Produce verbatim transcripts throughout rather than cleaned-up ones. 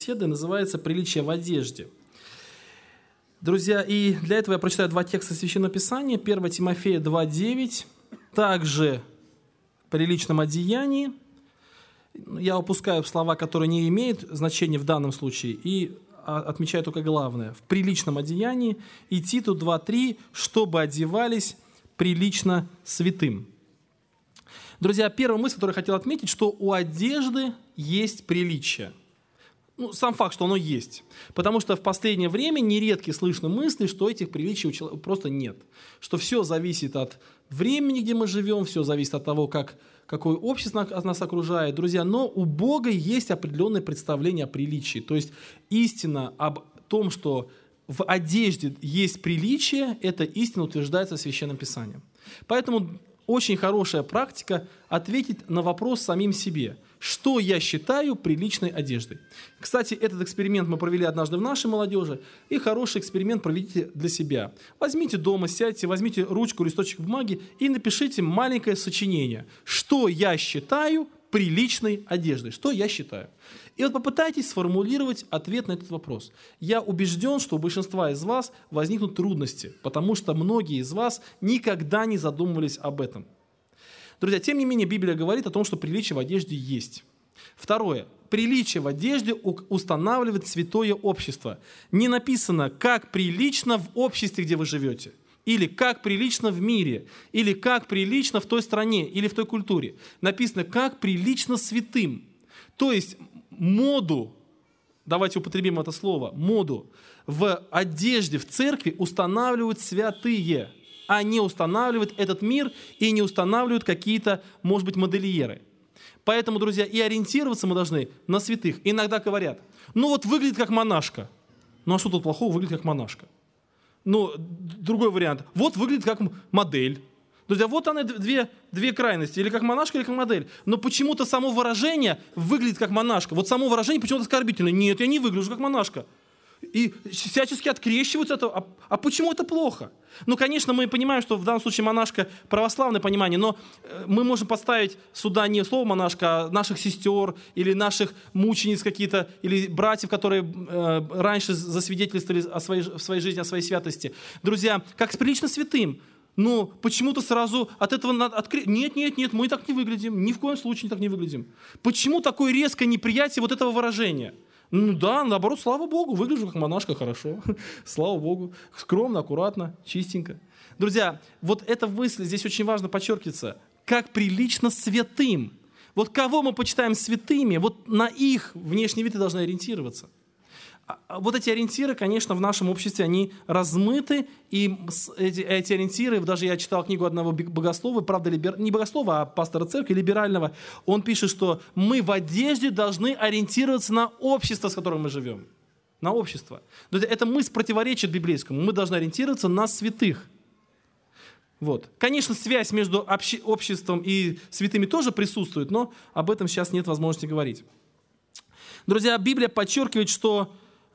беседы, называется «Приличие в одежде». Друзья, и для этого я прочитаю два текста Священного Писания. первое Тимофея два девять. «Также при личном одеянии». Я упускаю слова, которые не имеют значения в данном случае, и отмечаю только главное. «В приличном одеянии». И Титу два три. «Чтобы одевались прилично святым». Друзья, первая мысль, которую я хотел отметить, что у одежды есть приличие. Ну, сам факт, что оно есть. Потому что в последнее время нередки слышны мысли, что этих приличий у человека просто нет. Что все зависит от времени, где мы живем, все зависит от того, как, какое общество нас окружает. Друзья, но у Бога есть определенное представление о приличии. То есть истина об том, что в одежде есть приличие, эта истина утверждается Священным Писанием. Поэтому очень хорошая практика ответить на вопрос самим себе. Что я считаю приличной одеждой? Кстати, этот эксперимент мы провели однажды в нашей молодежи, и хороший эксперимент проведите для себя. Возьмите дома, сядьте, возьмите ручку, листочек бумаги и напишите маленькое сочинение. Что я считаю приличной одеждой? Что я считаю? И вот попытайтесь сформулировать ответ на этот вопрос. Я убежден, что у большинства из вас возникнут трудности, потому что многие из вас никогда не задумывались об этом. Друзья, тем не менее, Библия говорит о том, что приличие в одежде есть. Второе. Приличие в одежде устанавливает святое общество. Не написано, как прилично в обществе, где вы живете, или как прилично в мире, или как прилично в той стране, или в той культуре. Написано, как прилично святым. То есть моду, давайте употребим это слово, моду в одежде в церкви устанавливают святые, а не устанавливают этот мир и не устанавливают какие-то, может быть, модельеры. Поэтому, друзья, и ориентироваться мы должны на святых. Иногда говорят, ну вот выглядит как монашка. Ну а что тут плохого, выглядит как монашка? Ну, другой вариант, вот выглядит как модель. Друзья, вот она, две, две крайности, или как монашка, или как модель. Но почему-то само выражение выглядит как монашка. Вот само выражение почему-то оскорбительное. Нет, я не выгляжу как монашка. И всячески открещиваются от этого. А, а почему это плохо? Ну, конечно, мы понимаем, что в данном случае монашка православное понимание, но мы можем поставить сюда не слово монашка, а наших сестер или наших мучениц какие-то, или братьев, которые э, раньше засвидетельствовали о своей, в своей жизни, о своей святости. Друзья, как прилично святым. Но почему-то сразу от этого надо открыть. Нет, нет, нет, мы так не выглядим. Ни в коем случае так не выглядим. Почему такое резкое неприятие вот этого выражения? Ну да, наоборот, слава Богу, выгляжу как монашка хорошо. Слава Богу. Скромно, аккуратно, чистенько. Друзья, вот эта мысль здесь очень важно подчеркиваться. Как прилично святым. Вот кого мы почитаем святыми, вот на их внешний вид и должны ориентироваться. Вот эти ориентиры, конечно, в нашем обществе, они размыты, и эти, эти ориентиры, даже я читал книгу одного богослова, правда, либер, не богослова, а пастора церкви, либерального, он пишет, что мы в одежде должны ориентироваться на общество, с которым мы живем. На общество. Это мысль противоречит библейскому. Мы должны ориентироваться на святых. Вот. Конечно, связь между обще, обществом и святыми тоже присутствует, но об этом сейчас нет возможности говорить. Друзья, Библия подчеркивает, что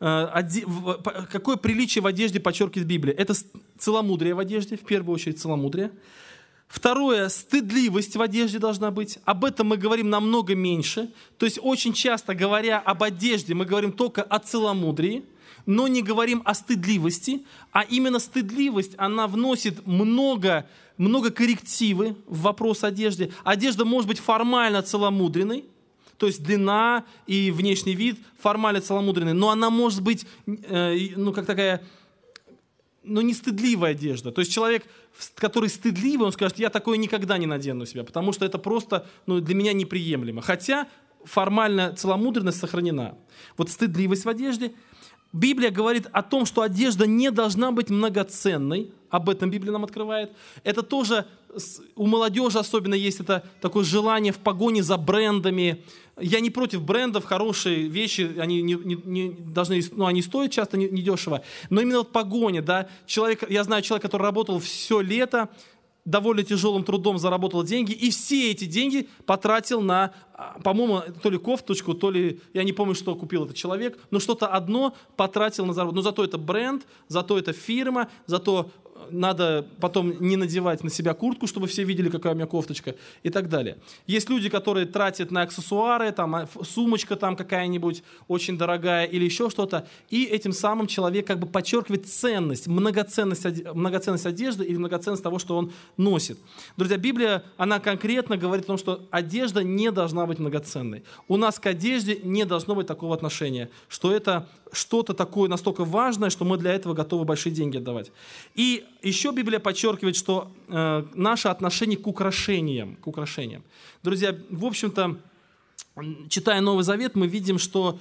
какое приличие в одежде подчеркивает Библия? Это целомудрие в одежде, в первую очередь целомудрие. Второе, стыдливость в одежде должна быть. Об этом мы говорим намного меньше. То есть очень часто, говоря об одежде, мы говорим только о целомудрии, но не говорим о стыдливости. А именно стыдливость, она вносит много, много коррективы в вопрос одежды. Одежда может быть формально целомудренной, то есть длина и внешний вид формально целомудренный, но она может быть, э, ну, как такая, ну, не стыдливая одежда. То есть человек, который стыдливый, он скажет, я такое никогда не надену на себя, потому что это просто, ну, для меня неприемлемо. Хотя формально целомудренность сохранена. Вот стыдливость в одежде. Библия говорит о том, что одежда не должна быть многоценной. Об этом Библия нам открывает. Это тоже у молодежи особенно есть это такое желание в погоне за брендами. Я не против брендов, хорошие вещи, они не, не, не должны, ну, они стоят часто недешево. Но именно вот погоня, да, человек, я знаю человека, который работал все лето, довольно тяжелым трудом заработал деньги, и все эти деньги потратил на, по-моему, то ли кофточку, то ли, я не помню, что купил этот человек, но что-то одно потратил на заработок. Но зато это бренд, зато это фирма, зато надо потом не надевать на себя куртку, чтобы все видели, какая у меня кофточка и так далее. Есть люди, которые тратят на аксессуары, там, сумочка там какая-нибудь очень дорогая или еще что-то, и этим самым человек как бы подчеркивает ценность, многоценность, многоценность одежды или многоценность того, что он носит. Друзья, Библия, она конкретно говорит о том, что одежда не должна быть многоценной. У нас к одежде не должно быть такого отношения, что это что-то такое настолько важное, что мы для этого готовы большие деньги отдавать. И еще Библия подчеркивает, что э, наше отношение к украшениям, к украшениям. Друзья, в общем-то, читая Новый Завет, мы видим, что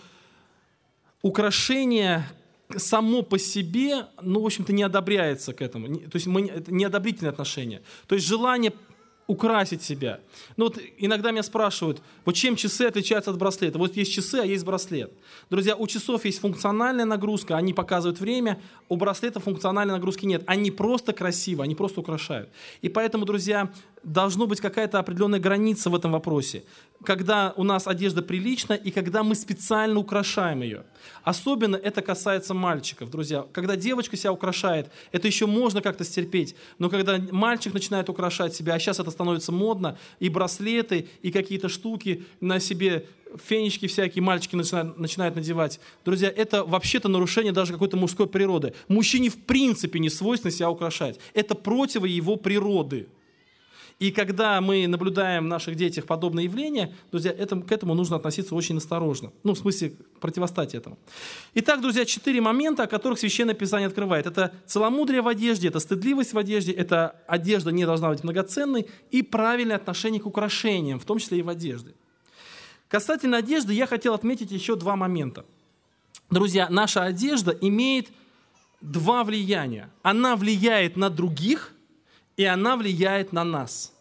украшение само по себе, ну, в общем-то, не одобряется к этому. То есть мы, это неодобрительное отношение. То есть желание украсить себя. Ну вот иногда меня спрашивают, вот чем часы отличаются от браслета? Вот есть часы, а есть браслет. Друзья, у часов есть функциональная нагрузка, они показывают время, у браслета функциональной нагрузки нет. Они просто красивы, они просто украшают. И поэтому, друзья, должна быть какая-то определенная граница в этом вопросе. Когда у нас одежда прилична и когда мы специально украшаем ее. Особенно это касается мальчиков, друзья. Когда девочка себя украшает, это еще можно как-то стерпеть. Но когда мальчик начинает украшать себя, а сейчас это становится модно, и браслеты, и какие-то штуки на себе, фенечки всякие мальчики начинают, начинают надевать. Друзья, это вообще-то нарушение даже какой-то мужской природы. Мужчине в принципе не свойственно себя украшать. Это против его природы. И когда мы наблюдаем в наших детях подобные явления, друзья, это, к этому нужно относиться очень осторожно. Ну, в смысле, противостать этому. Итак, друзья, четыре момента, о которых Священное Писание открывает. Это целомудрие в одежде, это стыдливость в одежде, это одежда не должна быть многоценной и правильное отношение к украшениям, в том числе и в одежде. Касательно одежды я хотел отметить еще два момента. Друзья, наша одежда имеет два влияния. Она влияет на других, и она влияет на нас.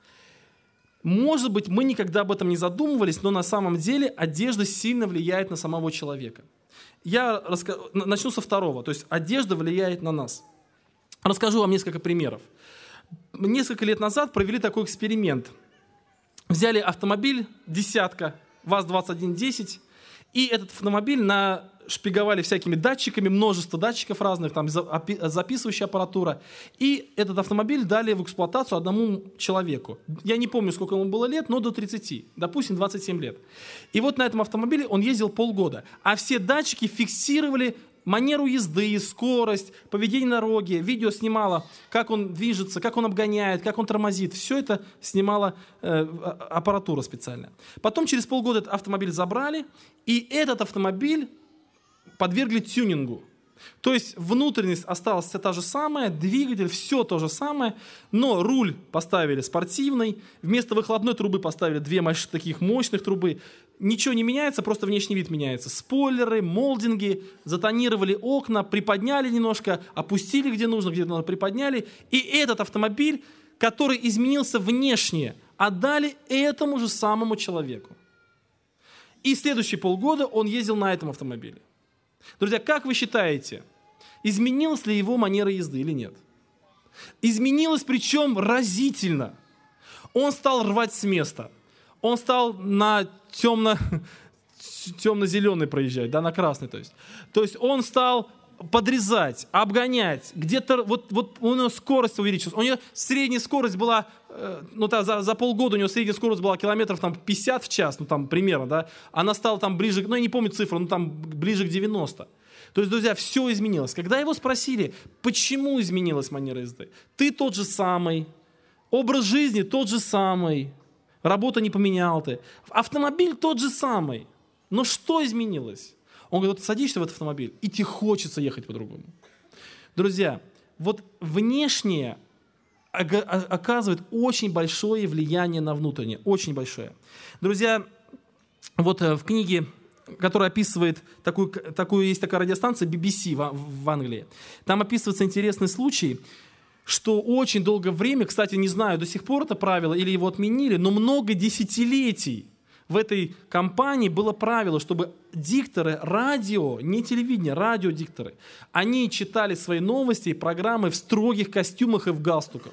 Может быть, мы никогда об этом не задумывались, но на самом деле одежда сильно влияет на самого человека. Я раска... начну со второго, то есть одежда влияет на нас. Расскажу вам несколько примеров. Несколько лет назад провели такой эксперимент. Взяли автомобиль десятка, ВАЗ двадцать один десять, и этот автомобиль нашпиговали всякими датчиками, множество датчиков разных, там записывающая аппаратура. И этот автомобиль дали в эксплуатацию одному человеку. Я не помню, сколько ему было лет, но до тридцати, допустим, двадцать семь лет. И вот на этом автомобиле он ездил полгода, а все датчики фиксировали манеру езды, скорость, поведение на дороге, видео снимало, как он движется, как он обгоняет, как он тормозит. Все это снимала э, аппаратура специальная. Потом через полгода этот автомобиль забрали, и этот автомобиль подвергли тюнингу. То есть внутренность осталась вся та же самая, двигатель, все то же самое, но руль поставили спортивный, вместо выхлопной трубы поставили две таких мощных трубы. Ничего не меняется, просто внешний вид меняется. Спойлеры, молдинги, затонировали окна, приподняли немножко, опустили где нужно, где нужно приподняли. И этот автомобиль, который изменился внешне, отдали этому же самому человеку. И следующие полгода он ездил на этом автомобиле. Друзья, как вы считаете, изменилась ли его манера езды или нет? Изменилась, причем разительно. Он стал рвать с места. Он стал на темно, темно-зеленый проезжать, да, на красный, то есть. То есть он стал подрезать, обгонять, где-то вот, вот у него скорость увеличилась. У него средняя скорость была, э, ну, та, за, за полгода у него средняя скорость была километров там, пятьдесят в час, ну там примерно, да. Она стала там ближе, ну я не помню цифру, ну там ближе к девяноста. То есть, друзья, все изменилось. Когда его спросили, почему изменилась манера езды, ты тот же самый, образ жизни тот же самый, работа не поменял ты, автомобиль тот же самый, но что изменилось? Он говорит, вот садишься в этот автомобиль, и тебе хочется ехать по-другому. Друзья, вот внешнее оказывает очень большое влияние на внутреннее, очень большое. Друзья, вот в книге, которая описывает, такую, такую, есть такая радиостанция би би си в, в Англии, там описывается интересный случай, что очень долгое время, кстати, не знаю, до сих пор это правило или его отменили, но много десятилетий в этой компании было правило, чтобы дикторы радио, не телевидение, радиодикторы, они читали свои новости и программы в строгих костюмах и в галстуках.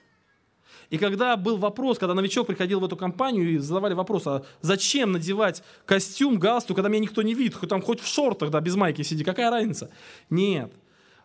И когда был вопрос, когда новичок приходил в эту компанию и задавали вопрос, а зачем надевать костюм, галстук, когда меня никто не видит, хоть там хоть в шортах, да, без майки сиди, какая разница? Нет.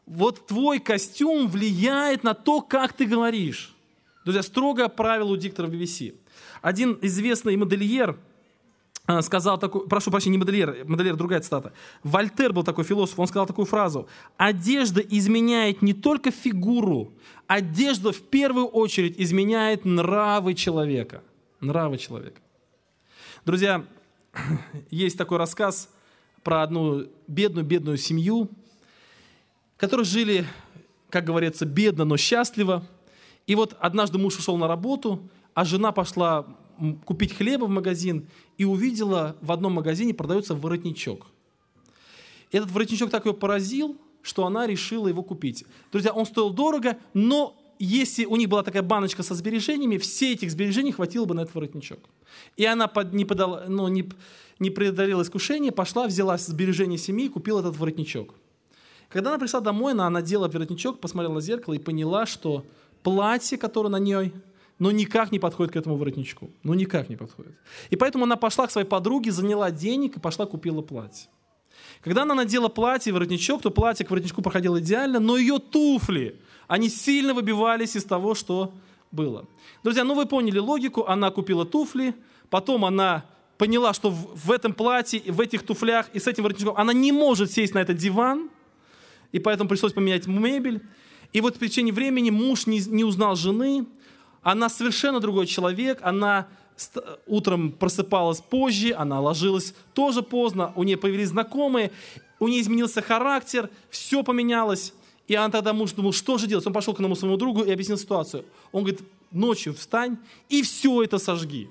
вот твой костюм влияет на то, как ты говоришь. Друзья, строгое правило у дикторов би би си. Один известный модельер сказал такую, прошу прощения, не модельер, модельер, другая цитата. Вольтер был такой философ, он сказал такую фразу: «Одежда изменяет не только фигуру, одежда в первую очередь изменяет нравы человека». Нравы человека. Друзья, есть такой рассказ про одну бедную-бедную семью, которые жили, как говорится, бедно, но счастливо. И вот однажды муж ушел на работу, а жена пошла купить хлеба в магазин и увидела, в одном магазине продается воротничок. Этот воротничок так ее поразил, что она решила его купить. Друзья, он стоил дорого, но если у них была такая баночка со сбережениями, все этих сбережений хватило бы на этот воротничок. И она под, не, подала, ну, не, не преодолела искушение, пошла, взяла сбережения семьи и купила этот воротничок. Когда она пришла домой, она надела воротничок, посмотрела в зеркало и поняла, что платье, которое на ней, но никак не подходит к этому воротничку. Ну, никак не подходит. И поэтому она пошла к своей подруге, заняла денег и пошла купила платье. Когда она надела платье и воротничок, то платье к воротничку проходило идеально, но ее туфли, они сильно выбивались из того, что было. Друзья, ну вы поняли логику. Она купила туфли, потом она поняла, что в, в этом платье, в этих туфлях и с этим воротничком она не может сесть на этот диван, и поэтому пришлось поменять мебель. И вот в течение времени муж не, не узнал жены, она совершенно другой человек, она утром просыпалась позже, она ложилась тоже поздно, у нее появились знакомые, у нее изменился характер, все поменялось. И она тогда муж думал, что же делать? Он пошел к одному своему другу и объяснил ситуацию. Он говорит: ночью встань и все это сожги.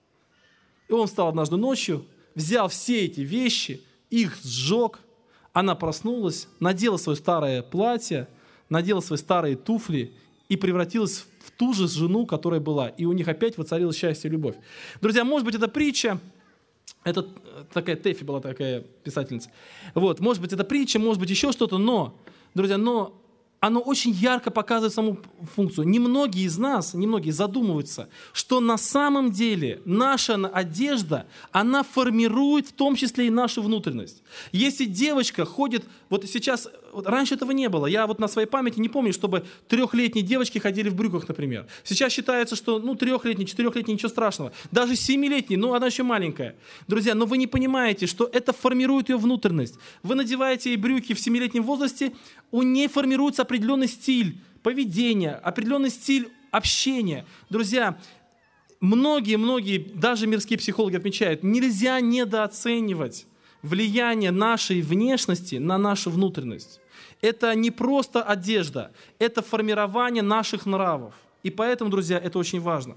И он встал однажды ночью, взял все эти вещи, их сжег. Она проснулась, надела свое старое платье, надела свои старые туфли и превратилась в ту же жену, которая была. И у них опять воцарилось счастье и любовь. Друзья, может быть, это притча. Это такая Тэфи была такая писательница. Вот, может быть, это притча, может быть, еще что-то, но, друзья, но оно очень ярко показывает саму функцию. Немногие из нас, немногие задумываются, что на самом деле наша одежда, она формирует в том числе и нашу внутренность. Если девочка ходит, вот сейчас, вот раньше этого не было, я вот на своей памяти не помню, чтобы трехлетние девочки ходили в брюках, например. Сейчас считается, что ну трехлетние, четырехлетние, ничего страшного. Даже семилетние, ну она еще маленькая. Друзья, но вы не понимаете, что это формирует ее внутренность. Вы надеваете ей брюки в семилетнем возрасте, у нее формируется определенный стиль поведения, определенный стиль общения. Друзья, многие-многие, даже мирские психологи отмечают, нельзя недооценивать влияние нашей внешности на нашу внутренность. Это не просто одежда, это формирование наших нравов. И поэтому, друзья, это очень важно.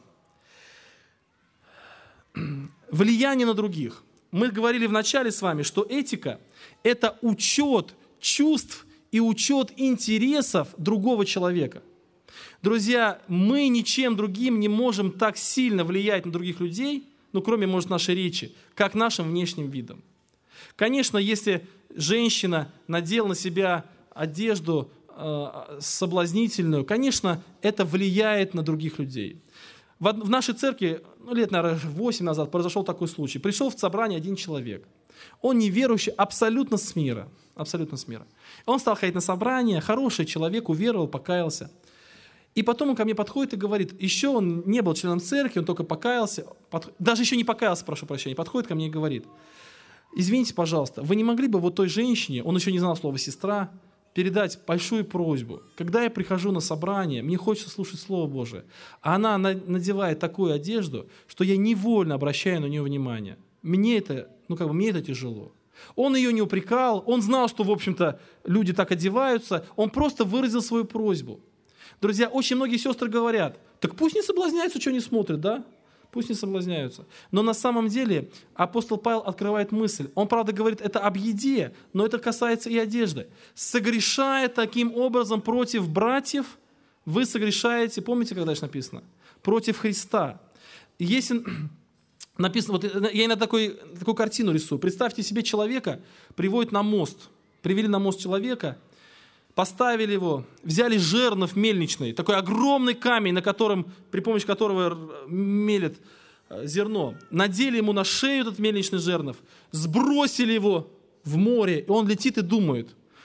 Влияние на других. Мы говорили вначале с вами, что этика – это учет чувств и учет интересов другого человека. Друзья, мы ничем другим не можем так сильно влиять на других людей, ну, кроме, может, нашей речи, как нашим внешним видом. Конечно, если женщина надела на себя одежду э, соблазнительную, конечно, это влияет на других людей. В, в нашей церкви, ну, лет, наверное, восемь назад произошел такой случай. Пришел в собрание один человек. Он неверующий, абсолютно с мира. Абсолютно с мира. Он стал ходить на собрание, хороший человек, уверовал, покаялся. И потом он ко мне подходит и говорит, еще он не был членом церкви, он только покаялся, под... даже еще не покаялся, прошу прощения, подходит ко мне и говорит: извините, пожалуйста, вы не могли бы вот той женщине, он еще не знал слова «сестра», передать большую просьбу. Когда я прихожу на собрание, мне хочется слушать Слово Божие, а она надевает такую одежду, что я невольно обращаю на нее внимание. Мне это, ну как бы, мне это тяжело. Он ее не упрекал, он знал, что, в общем-то, люди так одеваются, он просто выразил свою просьбу. Друзья, очень многие сестры говорят: так пусть не соблазняются, что не смотрят, да? Пусть не соблазняются. Но на самом деле апостол Павел открывает мысль. Он, правда, говорит это об еде, но это касается и одежды. Согрешая таким образом против братьев, вы согрешаете, помните, как дальше написано? Против Христа. Если написано, вот я иногда такой, такую картину рисую. Представьте себе человека, приводят на мост. Привели на мост человека, поставили его, взяли жернов мельничный, такой огромный камень, на котором, при помощи которого мелят зерно. Надели ему на шею этот мельничный жернов, сбросили его в море, и он летит и думает: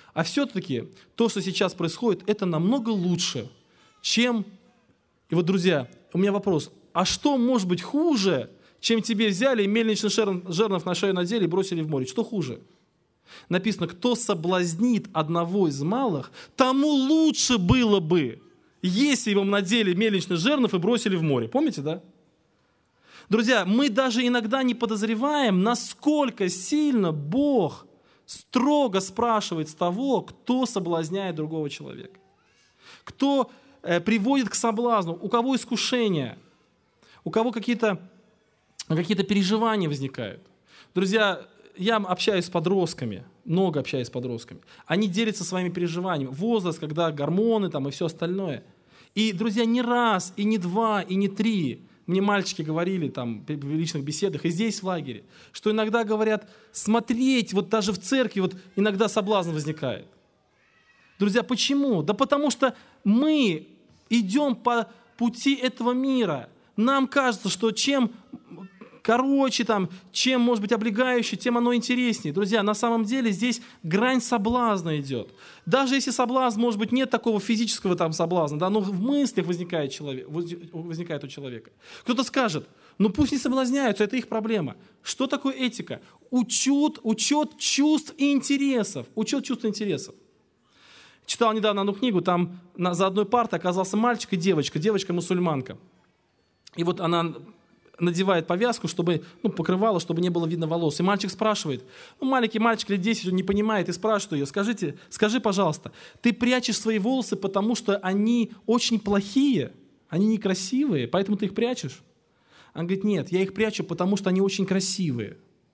А все-таки то, что сейчас происходит, это намного лучше, чем... И вот, друзья, у меня вопрос. А что может быть хуже, чем тебе взяли и мельничный жернов на шею надели и бросили в море? Что хуже? Написано, кто соблазнит одного из малых, тому лучше было бы, если бы ему надели мельничный жернов и бросили в море. Помните, да? Друзья, мы даже иногда не подозреваем, насколько сильно Бог строго спрашивает с того, кто соблазняет другого человека. Кто э, приводит к соблазну, у кого искушение, у кого какие-то, какие-то переживания возникают. Друзья, я общаюсь с подростками, много общаюсь с подростками. Они делятся своими переживаниями. Возраст, когда гормоны там, и все остальное. И, друзья, не раз, и не два, и не три мне мальчики говорили там, в личных беседах, и здесь в лагере, что иногда говорят, смотреть, вот даже в церкви, вот иногда соблазн возникает. Друзья, почему? Да потому что мы идем по пути этого мира. Нам кажется, что чем короче, там, чем, может быть, облегающее, тем оно интереснее. Друзья, на самом деле здесь грань соблазна идет. Даже если соблазн, может быть, нет такого физического там соблазна, да, но в мыслях возникает, человек, возникает у человека. Кто-то скажет, ну пусть не соблазняются, это их проблема. Что такое этика? Учет, учет чувств и интересов. Учет чувств и интересов. Читал недавно одну книгу, там на, за одной партой оказался мальчик и девочка, девочка-мусульманка. И вот она надевает повязку, чтобы, ну, покрывало, чтобы не было видно волос. И мальчик спрашивает, ну, маленький мальчик лет десять, он не понимает, и спрашивает ее, скажите, скажи, пожалуйста, ты прячешь свои волосы, потому что они очень плохие, они некрасивые, поэтому ты их прячешь? Он говорит, нет, я их прячу, потому что они очень красивые.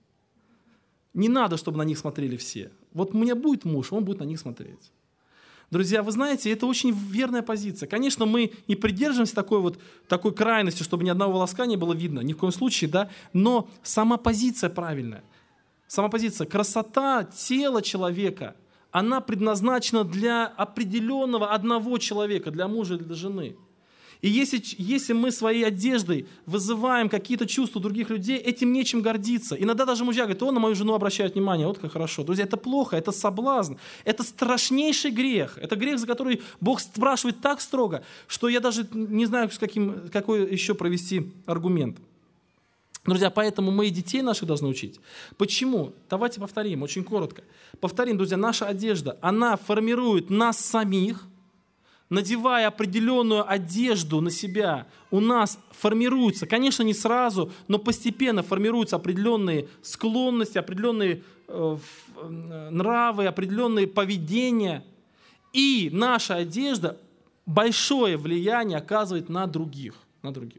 Не надо, чтобы на них смотрели все. Вот у меня будет муж, он будет на них смотреть. Друзья, вы знаете, это очень верная позиция. Конечно, мы не придерживаемся такой вот такой крайности, чтобы ни одного волоска не было видно, ни в коем случае, да, но сама позиция правильная. Сама позиция, красота тела человека, она предназначена для определенного одного человека, для мужа или для жены. И если, если мы своей одеждой вызываем какие-то чувства других людей, этим нечем гордиться. Иногда даже мужья говорят, о, на мою жену обращают внимание, вот как хорошо. Друзья, это плохо, это соблазн, это страшнейший грех. Это грех, за который Бог спрашивает так строго, что я даже не знаю, с каким, какой еще провести аргумент. Друзья, поэтому мы и детей наших должны учить. Почему? Давайте повторим, очень коротко. Повторим, друзья, наша одежда, она формирует нас самих. Надевая определенную одежду на себя, у нас формируются, конечно, не сразу, но постепенно формируются определенные склонности, определенные э, нравы, определенные поведения. И наша одежда большое влияние оказывает на других. На других.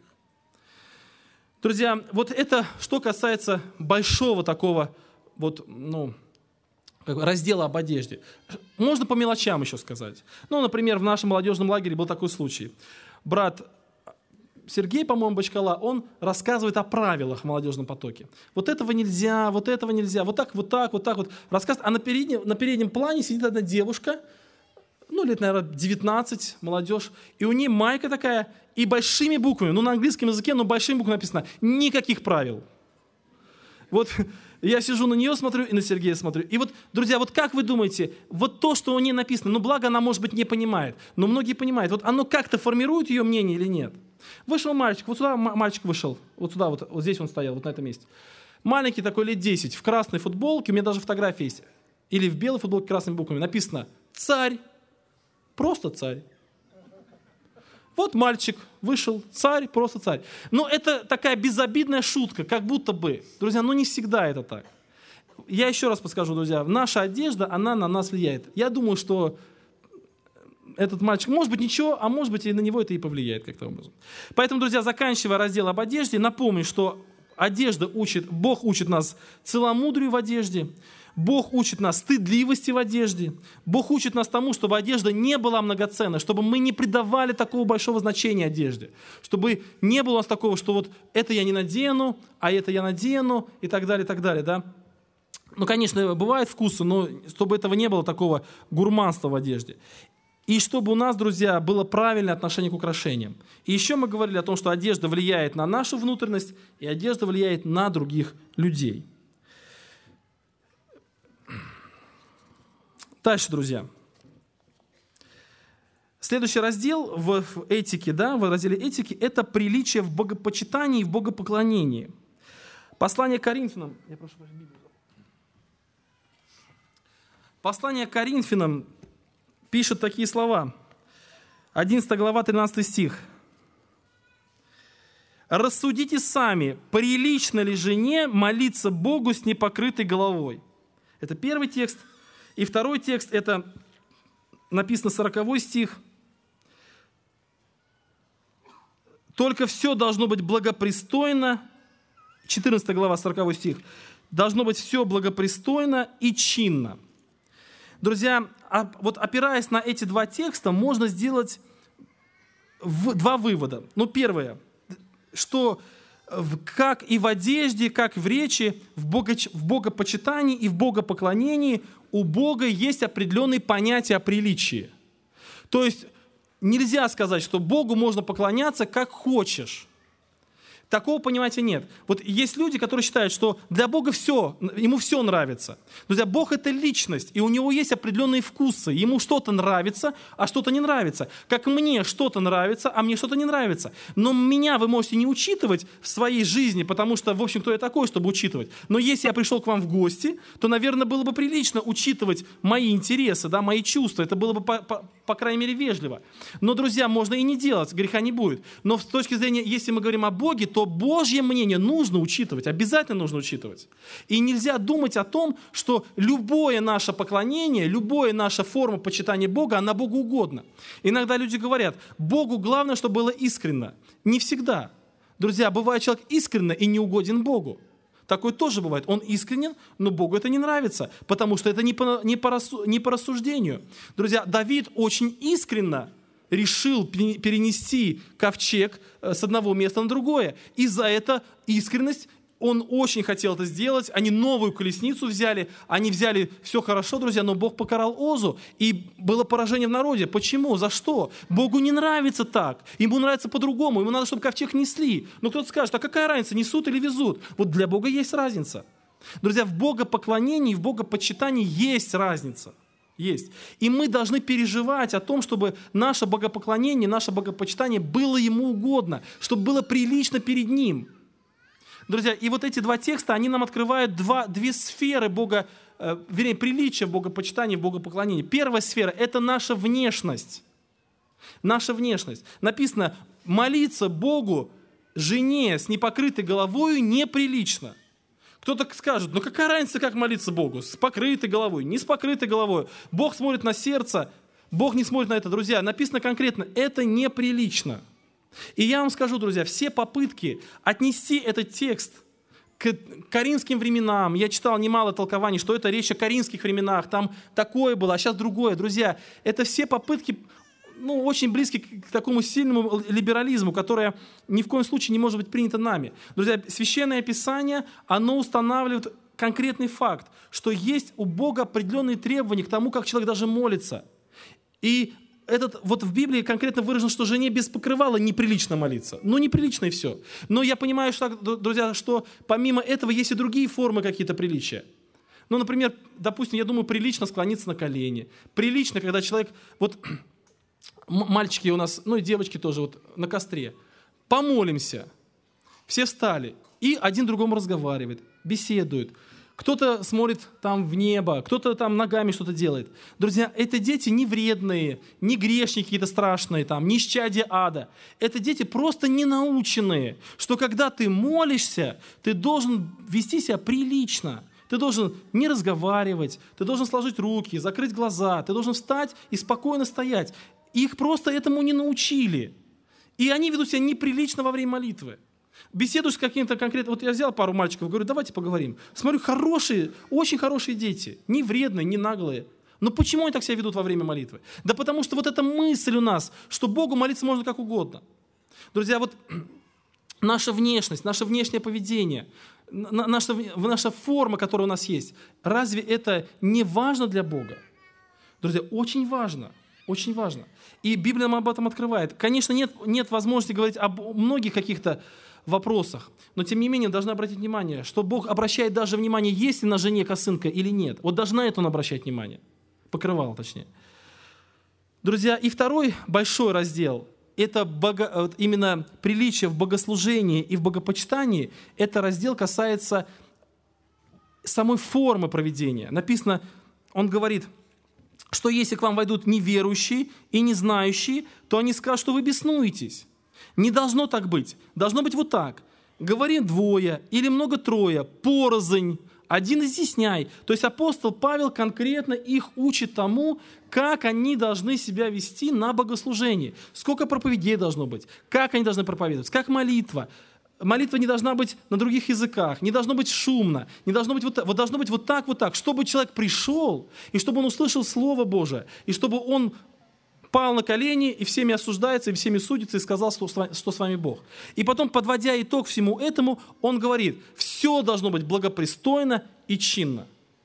Друзья, вот это что касается большого такого вот, ну, раздела об одежде. Можно по мелочам еще сказать. Ну, например, в нашем молодежном лагере был такой случай. Брат Сергей, по-моему, Бочкала, он рассказывает о правилах в молодежном потоке. Вот этого нельзя, вот этого нельзя, вот так, вот так, вот так вот. Рассказывает. А на переднем, на переднем плане сидит одна девушка, ну, лет, наверное, девятнадцать, молодежь, и у нее майка такая, и большими буквами, ну, на английском языке, но большими буквами написано «никаких правил». Вот я сижу на нее, смотрю, и на Сергея смотрю. И вот, друзья, вот как вы думаете, вот то, что у нее написано, ну, благо она, может быть, не понимает, но многие понимают, вот оно как-то формирует ее мнение или нет? Вышел мальчик, вот сюда мальчик вышел, вот сюда, вот, вот здесь он стоял, вот на этом месте. Маленький такой, лет десять, в красной футболке, у меня даже фотография есть, или в белой футболке красными буквами, написано «Царь», просто «Царь». Вот мальчик вышел, царь, просто царь. Но это такая безобидная шутка, как будто бы. Друзья, ну не всегда это так. Я еще раз подскажу, друзья, наша одежда, она на нас влияет. Я думаю, что этот мальчик, может быть, ничего, а может быть, и на него это и повлияет как-то образом. Поэтому, друзья, заканчивая раздел об одежде, напомню, что одежда учит, Бог учит нас целомудрию в одежде, Бог учит нас стыдливости в одежде. Бог учит нас тому, чтобы одежда не была многоценной, чтобы мы не придавали такого большого значения одежде. Чтобы не было у нас такого, что вот это я не надену, а это я надену и так далее, и так далее. Да? Ну, конечно, бывают вкусы, но чтобы этого не было такого гурманства в одежде. И чтобы у нас, друзья, было правильное отношение к украшениям. И еще мы говорили о том, что одежда влияет на нашу внутренность, и одежда влияет на других людей. Дальше, друзья. Следующий раздел в этике, да, в разделе этики, это приличие в богопочитании и в богопоклонении. Послание к Коринфянам. Я прошу вашу Библию. Послание к Коринфянам пишет такие слова. одиннадцатая глава, тринадцатый стих. «Рассудите сами, прилично ли жене молиться Богу с непокрытой головой?» Это первый текст. И второй текст, это написано сороковой стих. «Только все должно быть благопристойно». четырнадцатая глава, сороковой стих. «Должно быть все благопристойно и чинно». Друзья, вот опираясь на эти два текста, можно сделать два вывода. Ну, первое, что как и в одежде, как в речи, в, бого, в богопочитании и в богопоклонении у Бога есть определенные понятия о приличии. То есть нельзя сказать, что Богу можно поклоняться как хочешь. Такого понятия нет. Вот есть люди, которые считают, что для Бога все, ему все нравится. Друзья, Бог — это личность, и у него есть определенные вкусы. Ему что-то нравится, а что-то не нравится. Как мне что-то нравится, а мне что-то не нравится. Но меня вы можете не учитывать в своей жизни, потому что, в общем, кто я такой, чтобы учитывать. Но если я пришел к вам в гости, то, наверное, было бы прилично учитывать мои интересы, да, мои чувства. Это было бы, по, по, по крайней мере, вежливо. Но, друзья, можно и не делать, греха не будет. Но с точки зрения, если мы говорим о Боге, то Божье мнение нужно учитывать, обязательно нужно учитывать. И нельзя думать о том, что любое наше поклонение, любая наша форма почитания Бога, она Богу угодна. Иногда люди говорят, Богу главное, чтобы было искренно. Не всегда. Друзья, бывает человек искренне и не угоден Богу. Такое тоже бывает. Он искренен, но Богу это не нравится, потому что это не по, не по, рассу, не по рассуждению. Друзья, Давид очень искренно решил перенести ковчег с одного места на другое. И за это искренность он очень хотел это сделать. Они новую колесницу взяли. Они взяли все хорошо, друзья, но Бог покарал Озу. И было поражение в народе. Почему? За что? Богу не нравится так. Ему нравится по-другому. Ему надо, чтобы ковчег несли. Но кто-то скажет, а какая разница, несут или везут? Вот для Бога есть разница. Друзья, в богопоклонении, в богопочитании есть разница. Есть. И мы должны переживать о том, чтобы наше богопоклонение, наше богопочитание было Ему угодно, чтобы было прилично перед Ним. Друзья, и вот эти два текста, они нам открывают два, две сферы Бога, э, вернее, приличия в богопочитании, в богопоклонении. Первая сфера – это наша внешность. Наша внешность. Написано, молиться Богу, жене с непокрытой головою неприлично. Кто-то скажет, ну какая разница, как молиться Богу? С покрытой головой, не с покрытой головой. Бог смотрит на сердце, Бог не смотрит на это. Друзья, написано конкретно, это неприлично. И я вам скажу, друзья, все попытки отнести этот текст к коринфским временам, я читал немало толкований, что это речь о коринфских временах, там такое было, а сейчас другое. Друзья, это все попытки, ну, очень близки к такому сильному либерализму, которое ни в коем случае не может быть принято нами. Друзья, Священное Писание, оно устанавливает конкретный факт, что есть у Бога определенные требования к тому, как человек даже молится. И этот, вот в Библии конкретно выражено, что жене без покрывала неприлично молиться. Ну, неприлично и все. Но я понимаю, что, друзья, что помимо этого есть и другие формы какие-то приличия. Ну, например, допустим, я думаю, прилично склониться на колени. Прилично, когда человек... вот мальчики у нас, ну и девочки тоже вот на костре. Помолимся. Все встали. И один другому разговаривает, беседует. Кто-то смотрит там в небо, кто-то там ногами что-то делает. Друзья, это дети не вредные, не грешники какие-то страшные, там, не исчадия ада. Это дети просто не наученные, что когда ты молишься, ты должен вести себя прилично. Ты должен не разговаривать, ты должен сложить руки, закрыть глаза, ты должен встать и спокойно стоять. Их просто этому не научили. И они ведут себя неприлично во время молитвы. Беседуешь с каким-то конкретным... Вот я взял пару мальчиков, говорю, давайте поговорим. Смотрю, хорошие, очень хорошие дети. Не вредные, не наглые. Но почему они так себя ведут во время молитвы? Да потому что вот эта мысль у нас, что Богу молиться можно как угодно. Друзья, вот наша внешность, наше внешнее поведение, наша, наша форма, которая у нас есть, разве это не важно для Бога? Друзья, очень важно. Очень важно. И Библия нам об этом открывает. Конечно, нет, нет возможности говорить об многих каких-то вопросах, но тем не менее должны обратить внимание, что Бог обращает даже внимание, есть ли на жене косынка или нет. Вот даже на это Он обращает внимание. покрывало точнее. Друзья, и второй большой раздел – это бого, вот именно приличие в богослужении и в богопочитании. Это раздел касается самой формы проведения. Написано, он говорит, что если к вам войдут неверующие и не знающие, то они скажут, что вы беснуетесь. Не должно так быть. Должно быть вот так. Говори двое или много трое, порознь, один изъясняй. То есть апостол Павел конкретно их учит тому, как они должны себя вести на богослужении. Сколько проповедей должно быть, как они должны проповедовать, как молитва. Молитва не должна быть на других языках, не должно быть шумно, не должно быть вот так, вот должно быть вот так, вот так, чтобы человек пришел, и чтобы он услышал Слово Божие, и чтобы он пал на колени и всеми осуждается, и всеми судится, и сказал, что с вами Бог. И потом, подводя итог всему этому, он говорит, все должно быть благопристойно и чинно.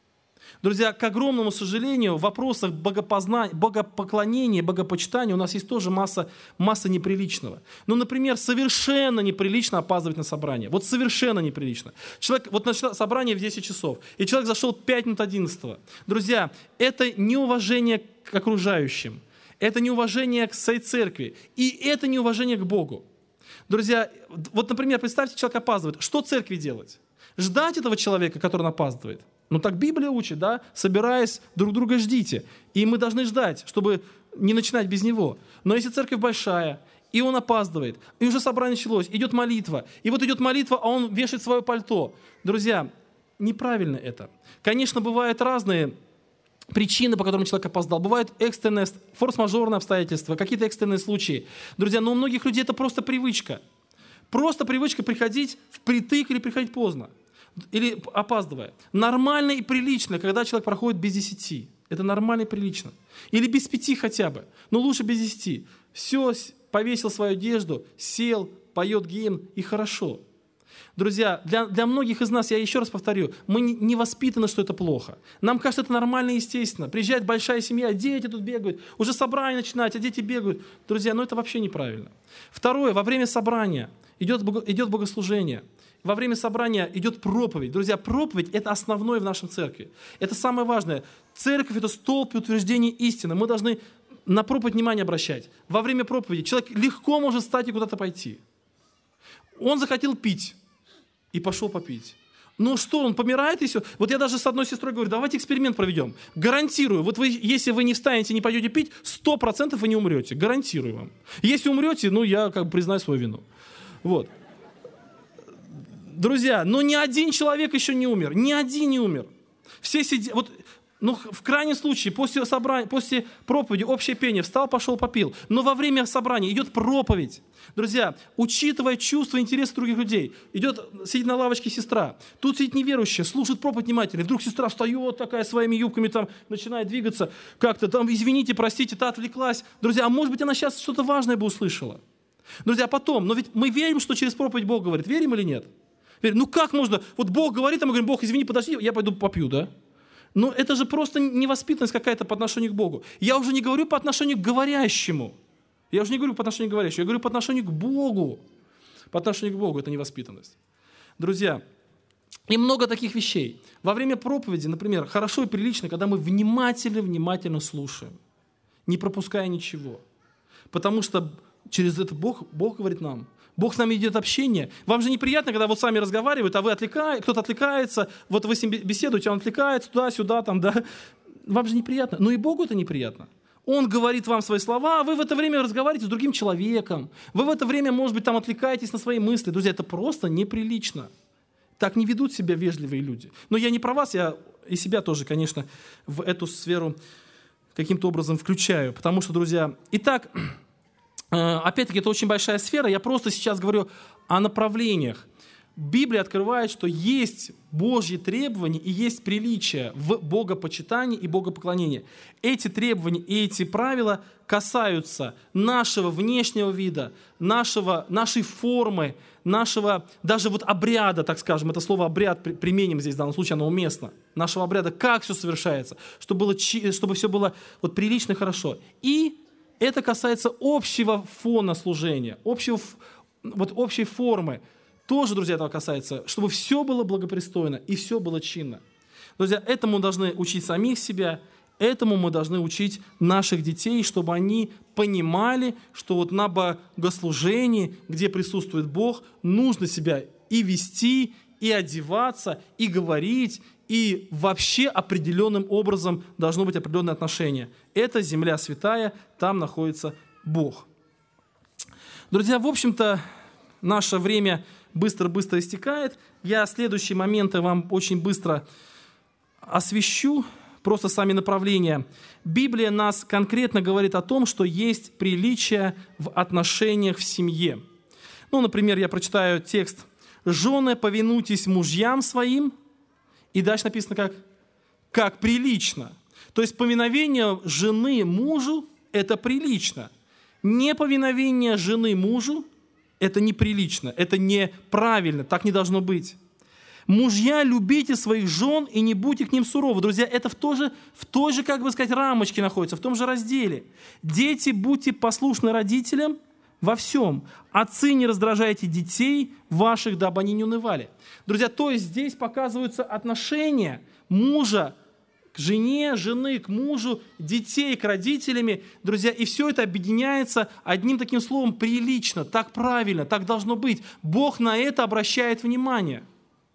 Друзья, к огромному сожалению, в вопросах богопознания, богопоклонения, богопочитания у нас есть тоже масса, масса неприличного. Ну, например, совершенно неприлично опаздывать на собрание. Вот совершенно неприлично. Человек, вот начало собрание в десять часов, и человек зашел пять минут одиннадцатого. Друзья, это неуважение к окружающим. Это неуважение к своей церкви. И это неуважение к Богу. Друзья, вот, например, представьте, человек опаздывает. Что церкви делать? Ждать этого человека, который опаздывает? Ну, так Библия учит, да? Собираясь, друг друга ждите. И мы должны ждать, чтобы не начинать без него. Но если церковь большая, и он опаздывает, и уже собрание началось, идет молитва, и вот идет молитва, а он вешает свое пальто. Друзья, неправильно это. Конечно, бывают разные причины, по которым человек опоздал. Бывают экстренные, форс-мажорные обстоятельства, какие-то экстренные случаи. Друзья, но у многих людей это просто привычка. Просто привычка приходить впритык или приходить поздно. Или опаздывая. Нормально и прилично, когда человек проходит без десяти. Это нормально и прилично. Или без пяти хотя бы. Но лучше без десяти. Все, повесил свою одежду, сел, поет гимн, и хорошо. Друзья, для, для многих из нас, я еще раз повторю, мы не, не воспитаны, что это плохо. Нам кажется, это нормально и естественно. Приезжает большая семья, дети тут бегают, уже собрание начинать, а дети бегают. Друзья, ну это вообще неправильно. Второе, во время собрания идет, идет богослужение. Во время собрания идет проповедь. Друзья, проповедь – это основное в нашей церкви. Это самое важное. Церковь – это столб утверждения истины. Мы должны на проповедь внимание обращать. Во время проповеди человек легко может встать и куда-то пойти. Он захотел пить и пошел попить. Ну что, он помирает и все? Вот я даже с одной сестрой говорю, давайте эксперимент проведем. Гарантирую, вот вы, если вы не встанете, не пойдете пить, сто процентов вы не умрете. Гарантирую вам. Если умрете, ну я как бы признаю свою вину. Вот. Друзья, но ни один человек еще не умер. Ни один не умер. Все сидят... Вот, ну, в крайнем случае, после, собрания, после проповеди, общее пение, встал, пошел, попил. Но во время собрания идет проповедь. Друзья, учитывая чувства и интересы других людей, идет, сидит на лавочке сестра, тут сидит неверующая, слушает проповедь внимательно, вдруг сестра встает такая своими юбками, там, начинает двигаться, как-то там, извините, простите, та отвлеклась. Друзья, а может быть, она сейчас что-то важное бы услышала. Друзья, потом, но ведь мы верим, что через проповедь Бог говорит, верим или нет? Верим. Ну как можно, вот Бог говорит, а мы говорим, Бог, извини, подожди, я пойду попью, да? Но это же просто невоспитанность какая-то по отношению к Богу. Я уже не говорю по отношению к говорящему. Я уже не говорю по отношению к говорящему, я говорю по отношению к Богу. По отношению к Богу это невоспитанность. Друзья, и много таких вещей. Во время проповеди, например, хорошо и прилично, когда мы внимательно-внимательно слушаем, не пропуская ничего. Потому что через это Бог, Бог говорит нам. Бог с нами идет общение. Вам же неприятно, когда вот сами разговаривают, а вы отвлекаете, кто-то отвлекается, вот вы с ним беседуете, он отвлекается туда-сюда, там, да. Вам же неприятно. Но и Богу это неприятно. Он говорит вам свои слова, а вы в это время разговариваете с другим человеком. Вы в это время, может быть, там отвлекаетесь на свои мысли. Друзья, это просто неприлично. Так не ведут себя вежливые люди. Но я не про вас, я и себя тоже, конечно, в эту сферу каким-то образом включаю. Потому что, друзья, итак... Опять-таки, это очень большая сфера. Я просто сейчас говорю о направлениях. Библия открывает, что есть Божьи требования и есть приличия в богопочитании и богопоклонении. Эти требования и эти правила касаются нашего внешнего вида, нашего, нашей формы, нашего даже вот обряда, так скажем. Это слово «обряд» применим здесь, в данном случае оно уместно. Нашего обряда, как все совершается, чтобы, было, чтобы все было вот прилично и хорошо. И это касается общего фона служения, общего, вот общей формы. Тоже, друзья, этого касается, чтобы все было благопристойно и все было чинно. Друзья, этому должны учить самих себя, этому мы должны учить наших детей, чтобы они понимали, что вот на богослужении, где присутствует Бог, нужно себя и вести, и одеваться, и говорить, и вообще определенным образом должно быть определенное отношение. Это земля святая, там находится Бог. Друзья, в общем-то, наше время быстро-быстро истекает. Я следующие моменты вам очень быстро освещу, просто сами направления. Библия нас конкретно говорит о том, что есть приличие в отношениях в семье. Ну, например, я прочитаю текст: «Жены, повинуйтесь мужьям своим». И дальше написано как? Как прилично. То есть повиновение жены мужу – это прилично. Неповиновение жены мужу – это неприлично, это неправильно, так не должно быть. Мужья, любите своих жен и не будьте к ним суровы. Друзья, это в той же, в той же, как бы сказать, рамочке находится, в том же разделе. Дети, будьте послушны родителям во всем. Отцы, не раздражайте детей ваших, дабы они не унывали. Друзья, то есть здесь показываются отношения мужа к жене, жены к мужу, детей к родителям. Друзья, и все это объединяется одним таким словом: прилично, так правильно, так должно быть. Бог на это обращает внимание.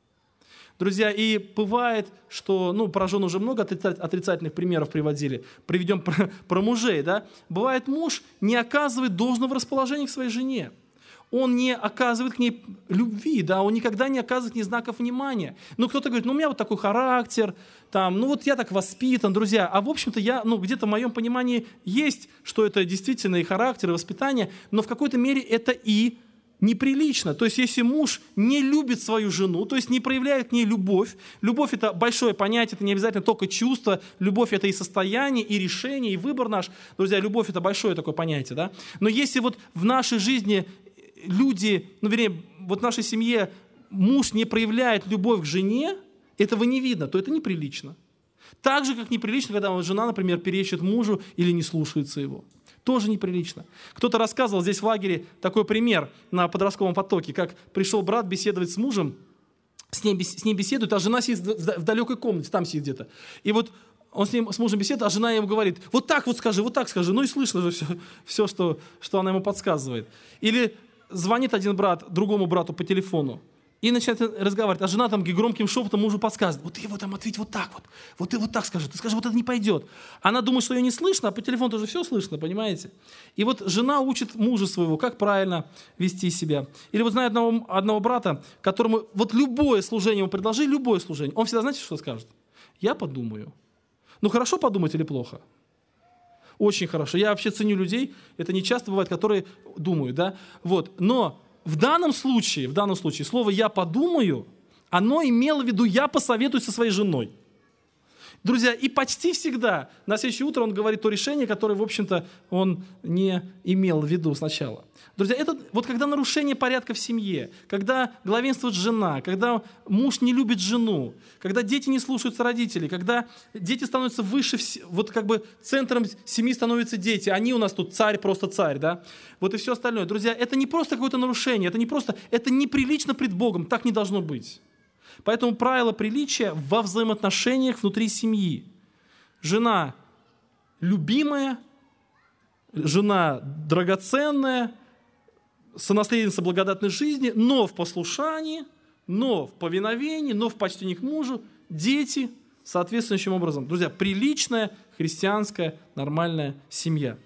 Друзья, и бывает, что, ну, про жен уже много отрицательных примеров приводили. Приведем про, про мужей, да. Бывает, муж не оказывает должного расположения к своей жене. Он не оказывает к ней любви, да, он никогда не оказывает к ней знаков внимания. Ну, кто-то говорит: ну, у меня вот такой характер, там, ну, вот я так воспитан, друзья. А, в общем-то, я, ну, где-то в моем понимании есть, что это действительно и характер, и воспитание, но в какой-то мере это и неприлично. То есть, если муж не любит свою жену, то есть не проявляет к ней любовь, любовь – это большое понятие, это не обязательно только чувство, любовь – это и состояние, и решение, и выбор наш. Друзья, любовь – это большое такое понятие, да? Но если вот в нашей жизни люди, ну, вернее, вот в нашей семье муж не проявляет любовь к жене, этого не видно, то это неприлично. Так же, как неприлично, когда жена, например, перечит мужу или не слушается его. Тоже неприлично. Кто-то рассказывал здесь в лагере такой пример на подростковом потоке, как пришел брат беседовать с мужем, с ней, с ней беседует, а жена сидит в далекой комнате, там сидит где-то. И вот он с, ним, с мужем беседует, а жена ему говорит: вот так вот скажи, вот так скажи. Ну и слышно же все, все что, что она ему подсказывает. Или звонит один брат другому брату по телефону и начинает разговаривать, а жена там громким шепотом мужу подсказывает: вот ты его там ответь вот так вот, вот ты вот так скажи, ты скажи, вот это не пойдет. Она думает, что ее не слышно, а по телефону тоже все слышно, понимаете? И вот жена учит мужа своего, как правильно вести себя. Или вот знаю одного, одного брата, которому вот любое служение ему предложили, любое служение, он всегда, знаете, что скажет? Я подумаю. Ну хорошо подумать или плохо? Очень хорошо. Я вообще ценю людей, это не часто бывает, которые думают, да? Вот. Но в данном случае, в данном случае слово «я подумаю», оно имело в виду «я посоветуюсь со своей женой». Друзья, и почти всегда на следующее утро он говорит то решение, которое, в общем-то, он не имел в виду сначала. Друзья, это вот когда нарушение порядка в семье, когда главенствует жена, когда муж не любит жену, когда дети не слушаются родителей, когда дети становятся выше, вот как бы центром семьи становятся дети, они у нас тут царь, просто царь, да, вот и все остальное. Друзья, это не просто какое-то нарушение, это не просто, это неприлично пред Богом, так не должно быть. Поэтому правило приличия во взаимоотношениях внутри семьи. Жена любимая, жена драгоценная, сонаследница благодатной жизни, но в послушании, но в повиновении, но в почтении к мужу, дети соответствующим образом. Друзья, приличная христианская нормальная семья.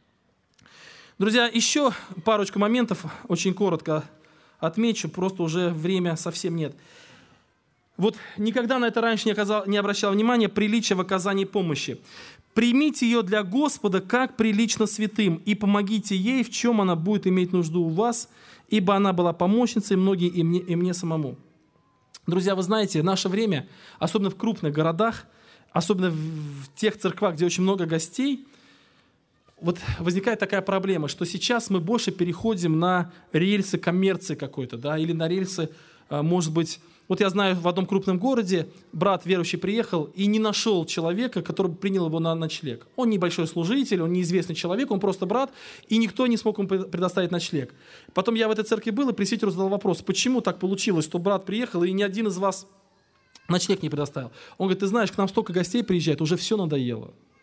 Друзья, еще парочку моментов очень коротко отмечу, просто уже время совсем нет. Вот никогда на это раньше не, оказал, не обращал внимания, приличие в оказании помощи. «Примите ее для Господа, как прилично святым, и помогите ей, в чем она будет иметь нужду у вас, ибо она была помощницей многие и мне, и мне самому». Друзья, вы знаете, в наше время, особенно в крупных городах, особенно в тех церквах, где очень много гостей, вот возникает такая проблема, что сейчас мы больше переходим на рельсы коммерции какой-то, да, или на рельсы, может быть. Вот я знаю, в одном крупном городе брат верующий приехал и не нашел человека, который принял его на ночлег. Он небольшой служитель, он неизвестный человек, он просто брат, и никто не смог ему предоставить ночлег. Потом я в этой церкви был и пресвитеру задал вопрос: почему так получилось, что брат приехал, и ни один из вас ночлег не предоставил? Он говорит: ты знаешь, к нам столько гостей приезжает, уже все надоело.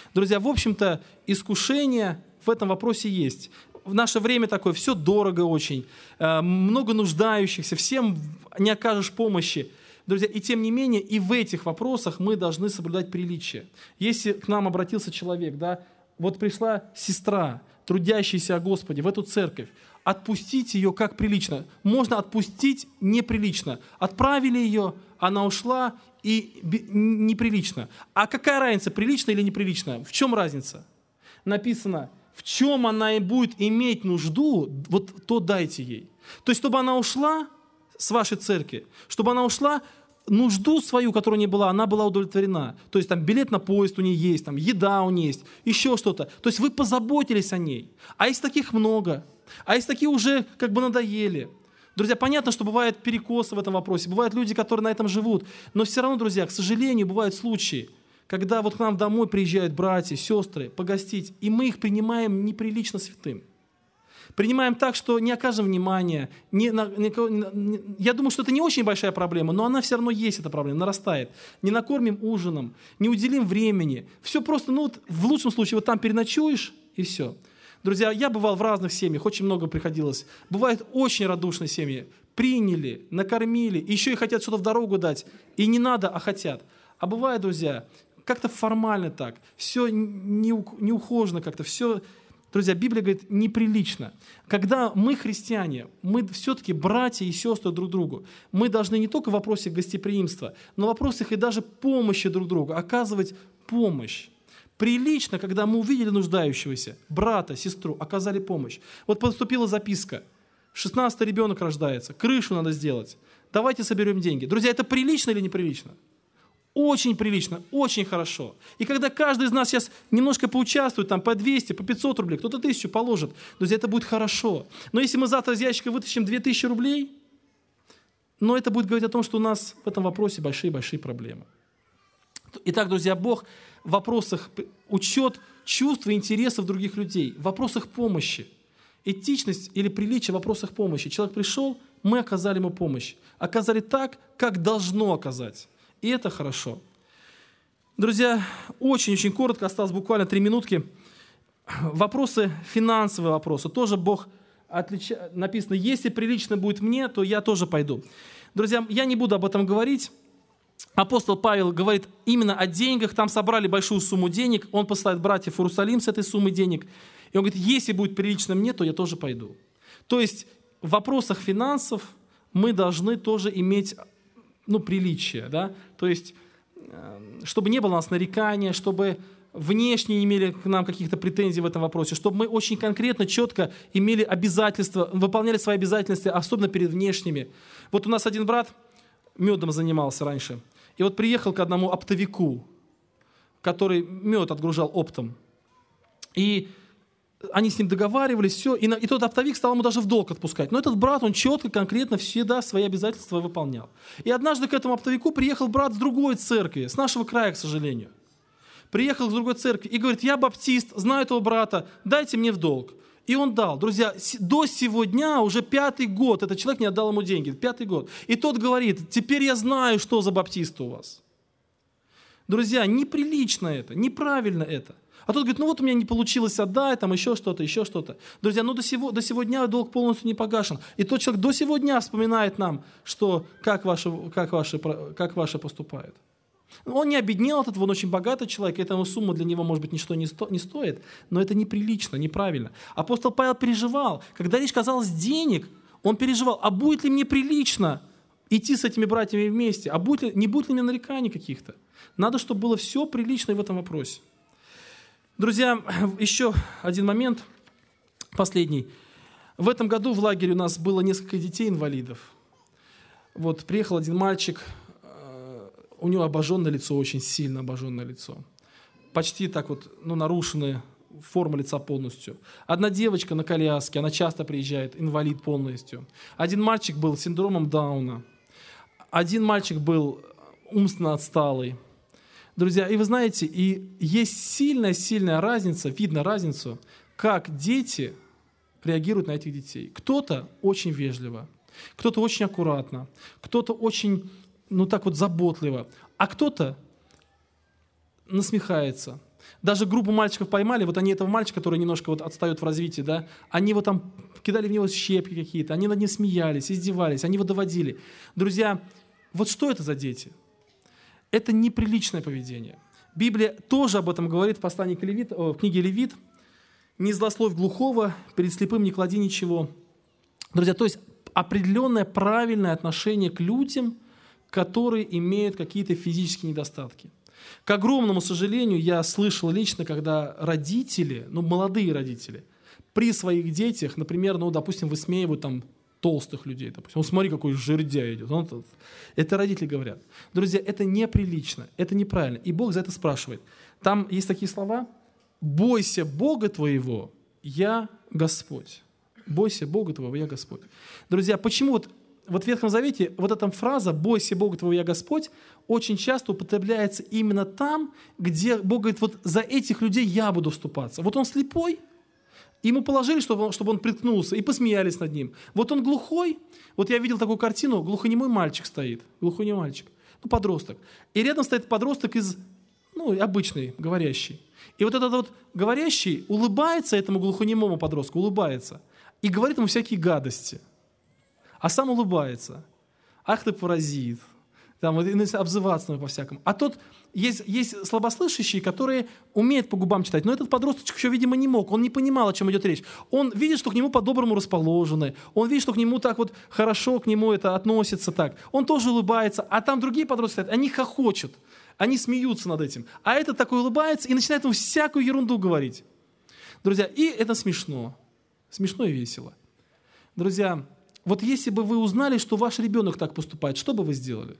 Друзья, в общем-то, искушение в этом вопросе есть. В наше время такое, все дорого очень, много нуждающихся, всем не окажешь помощи. Друзья, и тем не менее, и в этих вопросах мы должны соблюдать приличие. Если к нам обратился человек, да, вот пришла сестра, трудящаяся о Господе, в эту церковь, отпустить ее как прилично. Можно отпустить неприлично. Отправили ее, она ушла, и неприлично. А какая разница, прилично или неприлично? В чем разница? Написано, в чем она и будет иметь нужду, вот то дайте ей. То есть, чтобы она ушла с вашей церкви, чтобы она ушла, нужду свою, которая не была, она была удовлетворена. То есть, там билет на поезд у нее есть, там еда у нее есть, еще что-то. То есть, вы позаботились о ней. А есть таких много. А есть такие уже как бы надоели. Друзья, понятно, что бывают перекосы в этом вопросе, бывают люди, которые на этом живут, но все равно, друзья, к сожалению, бывают случаи, когда вот к нам домой приезжают братья, сестры погостить, и мы их принимаем неприлично святым. Принимаем так, что не окажем внимания. Не, не, не, я думаю, что это не очень большая проблема, но она все равно есть, эта проблема, нарастает. Не накормим ужином, не уделим времени. Все просто, ну вот в лучшем случае, вот там переночуешь, и все. Друзья, я бывал в разных семьях, очень много приходилось. Бывают очень радушные семьи. Приняли, накормили, еще и хотят что-то в дорогу дать. И не надо, а хотят. А бывает, друзья, как-то формально так, все неухоженно как-то, все... Друзья, Библия говорит, неприлично. Когда мы христиане, мы все-таки братья и сестры друг другу, мы должны не только в вопросе гостеприимства, но в вопросах и даже помощи друг другу, оказывать помощь. Прилично, когда мы увидели нуждающегося, брата, сестру, оказали помощь. Вот поступила записка, шестнадцатый ребенок рождается, крышу надо сделать, давайте соберем деньги. Друзья, это прилично или неприлично? Очень прилично, очень хорошо. И когда каждый из нас сейчас немножко поучаствует, там, по двести, по пятьсот рублей, кто-то тысячу положит, друзья, это будет хорошо. Но если мы завтра из ящика вытащим две тысячи рублей, но это будет говорить о том, что у нас в этом вопросе большие-большие проблемы. Итак, друзья, Бог в вопросах учет чувств и интересов других людей, в вопросах помощи. Этичность или приличие в вопросах помощи. Человек пришел, мы оказали ему помощь. Оказали так, как должно оказать. И это хорошо. Друзья, очень-очень коротко, осталось буквально три минутки. Вопросы, финансовые вопросы. Тоже Бог отличает. Написано, если прилично будет мне, то я тоже пойду. Друзья, я не буду об этом говорить. Апостол Павел говорит именно о деньгах. Там собрали большую сумму денег. Он посылает братьев в Иерусалим с этой суммой денег. И он говорит, если будет прилично мне, то я тоже пойду. То есть в вопросах финансов мы должны тоже иметь... ну, приличие, да, то есть, чтобы не было у нас нарекания, чтобы внешне не имели к нам каких-то претензий в этом вопросе, чтобы мы очень конкретно, четко имели обязательства, выполняли свои обязательства, особенно перед внешними. Вот у нас один брат медом занимался раньше, и вот приехал к одному оптовику, который мед отгружал оптом, и они с ним договаривались, все, и, на, и тот оптовик стал ему даже в долг отпускать. Но этот брат, он четко, конкретно всегда свои обязательства выполнял. И однажды к этому оптовику приехал брат с другой церкви, с нашего края, к сожалению. Приехал с другой церкви и говорит, я баптист, знаю этого брата, дайте мне в долг. И он дал. Друзья, до сего дня, уже пятый год, этот человек не отдал ему деньги, пятый год. И тот говорит, теперь я знаю, что за баптисты у вас. Друзья, неприлично это, неправильно это. А тот говорит, ну вот у меня не получилось отдать, там еще что-то, еще что-то. Друзья, ну до сего, до сего дня долг полностью не погашен. И тот человек до сего дня вспоминает нам, что как ваши, как ваши, как ваши поступают. Он не обеднел от этого, он очень богатый человек, и эта сумма для него, может быть, ничто не, сто, не стоит, но это неприлично, неправильно. Апостол Павел переживал, когда речь казалась денег, он переживал, а будет ли мне прилично идти с этими братьями вместе, а будет ли, не будет ли мне нареканий каких-то. Надо, чтобы было все прилично и в этом вопросе. Друзья, еще один момент, последний. В этом году в лагере у нас было несколько детей-инвалидов. Вот приехал один мальчик, у него обожженное лицо, очень сильно обожженное лицо. Почти так вот, ну, нарушенная форма лица полностью. Одна девочка на коляске, она часто приезжает, инвалид полностью. Один мальчик был с синдромом Дауна. Один мальчик был умственно отсталый. Друзья, и вы знаете, и есть сильная-сильная разница, видно разницу, как дети реагируют на этих детей. Кто-то очень вежливо, кто-то очень аккуратно, кто-то очень, ну так вот, заботливо, а кто-то насмехается. Даже группу мальчиков поймали, вот они этого мальчика, который немножко вот отстает в развитии, да, они его там кидали в него щепки какие-то, они над ним смеялись, издевались, они его доводили. Друзья, вот что это за дети? Это неприличное поведение. Библия тоже об этом говорит в послании к Левит, в книге Левит. «Не злословь глухого, перед слепым не клади ничего». Друзья, то есть определенное правильное отношение к людям, которые имеют какие-то физические недостатки. К огромному сожалению, я слышал лично, когда родители, ну, молодые родители, при своих детях, например, ну, допустим, высмеивают там толстых людей, допустим, ну, смотри, какой жердяй идет. Он, это родители говорят. Друзья, это неприлично, это неправильно, и Бог за это спрашивает. Там есть такие слова: «Бойся Бога твоего, я Господь». «Бойся Бога твоего, я Господь». Друзья, почему вот Вот в Ветхом Завете вот эта фраза «Бойся Бога твоего, я Господь» очень часто употребляется именно там, где Бог говорит: вот за этих людей я буду вступаться. Вот он слепой, ему положили, чтобы он, чтобы он приткнулся, и посмеялись над ним. Вот он глухой, вот я видел такую картину, глухонемой мальчик стоит, глухонемой мальчик, ну, подросток. И рядом стоит подросток из, ну, обычный, говорящий. И вот этот вот говорящий улыбается этому глухонемому подростку, улыбается, и говорит ему всякие гадости. А сам улыбается. Ах ты паразит. Там, обзываться по-всякому. А тот, есть, есть слабослышащие, которые умеют по губам читать, но этот подросточек еще, видимо, не мог. Он не понимал, о чем идет речь. Он видит, что к нему по-доброму расположены. Он видит, что к нему так вот хорошо к нему это относится так. Он тоже улыбается. А там другие подростки стоят, они хохочут. Они смеются над этим. А этот такой улыбается и начинает ему всякую ерунду говорить. Друзья, и это смешно. Смешно и весело. Друзья, вот если бы вы узнали, что ваш ребенок так поступает, что бы вы сделали?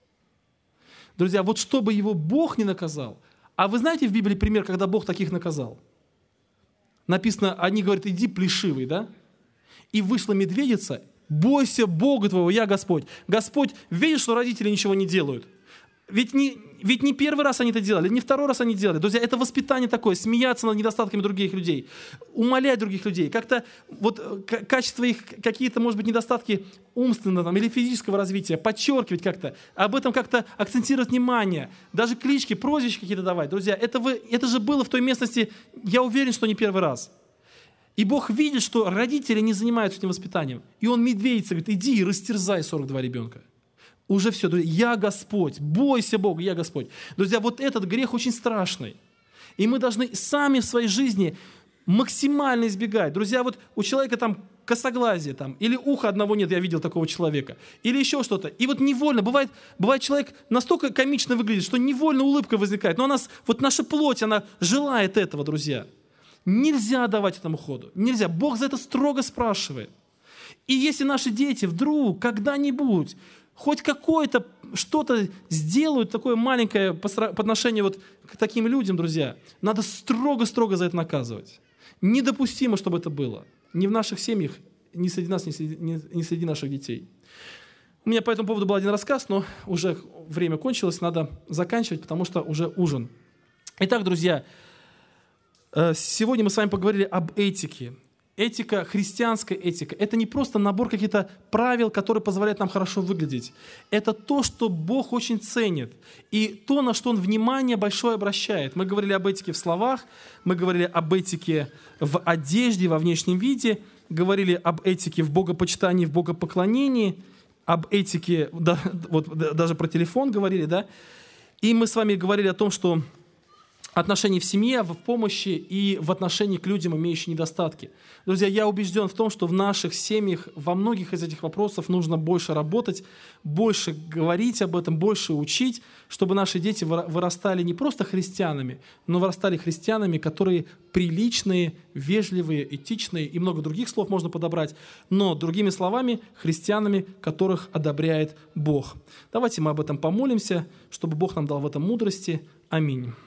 Друзья, вот чтобы его Бог не наказал. А вы знаете в Библии пример, когда Бог таких наказал? Написано, они говорят: иди плешивый, да? И вышла медведица: бойся Бога твоего, я Господь. Господь видит, что родители ничего не делают. Ведь не, ведь не первый раз они это делали, не второй раз они делали. Друзья, это воспитание такое, смеяться над недостатками других людей, умалять других людей, как-то вот качество их, какие-то, может быть, недостатки умственного там, или физического развития, подчеркивать как-то, об этом как-то акцентировать внимание, даже клички, прозвища какие-то давать. Друзья, это, вы, это же было в той местности, я уверен, что не первый раз. И Бог видит, что родители не занимаются этим воспитанием. И Он медведица говорит: иди и растерзай сорок два ребенка. Уже все, друзья, я Господь, бойся Бога, я Господь. Друзья, вот этот грех очень страшный. И мы должны сами в своей жизни максимально избегать. Друзья, вот у человека там косоглазие, там, или уха одного нет, я видел такого человека, или еще что-то. И вот невольно, бывает, бывает человек настолько комично выглядит, что невольно улыбка возникает. Но у нас, вот наша плоть, она желает этого, друзья. Нельзя давать этому ходу, нельзя. Бог за это строго спрашивает. И если наши дети вдруг когда-нибудь хоть какое-то что-то сделают такое маленькое по отношению вот к таким людям, друзья, надо строго-строго за это наказывать. Недопустимо, чтобы это было. Ни в наших семьях, ни среди нас, ни среди, ни, ни среди наших детей. У меня по этому поводу был один рассказ, но уже время кончилось, надо заканчивать, потому что уже ужин. Итак, друзья, сегодня мы с вами поговорили об этике. Этика, христианская этика, это не просто набор каких-то правил, которые позволяют нам хорошо выглядеть. Это то, что Бог очень ценит, и то, на что Он внимание большое обращает. Мы говорили об этике в словах, мы говорили об этике в одежде, во внешнем виде, говорили об этике в богопочитании, в богопоклонении, об этике, да, вот даже про телефон говорили, да. И мы с вами говорили о том, что отношения в семье, в помощи и в отношении к людям, имеющим недостатки. Друзья, я убежден в том, что в наших семьях во многих из этих вопросов нужно больше работать, больше говорить об этом, больше учить, чтобы наши дети вырастали не просто христианами, но вырастали христианами, которые приличные, вежливые, этичные, и много других слов можно подобрать, но, другими словами, христианами, которых одобряет Бог. Давайте мы об этом помолимся, чтобы Бог нам дал в этом мудрости. Аминь.